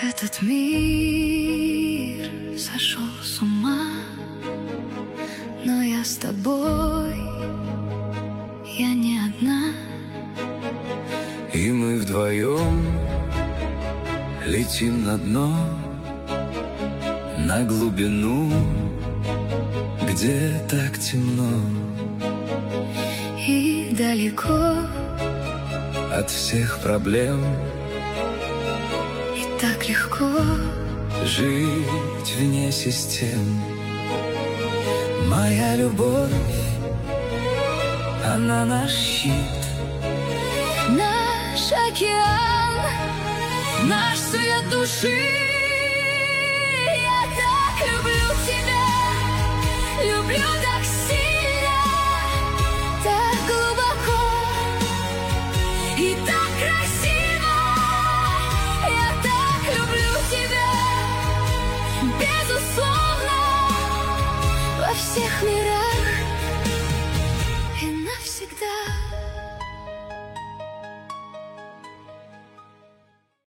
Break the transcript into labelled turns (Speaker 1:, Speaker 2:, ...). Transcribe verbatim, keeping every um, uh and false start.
Speaker 1: Этот мир сошел с ума, но я с тобой, я не одна.
Speaker 2: И мы вдвоем летим на дно, на глубину, где так темно
Speaker 1: и далеко
Speaker 2: от всех проблем.
Speaker 1: И так легко
Speaker 2: жить вне систем. Моя любовь, она наш щит,
Speaker 1: наш океан,
Speaker 2: наш свет души.
Speaker 1: Я так люблю тебя, люблю так сильно, так глубоко и так красиво. Я так люблю тебя, безусловно, во всех мирах.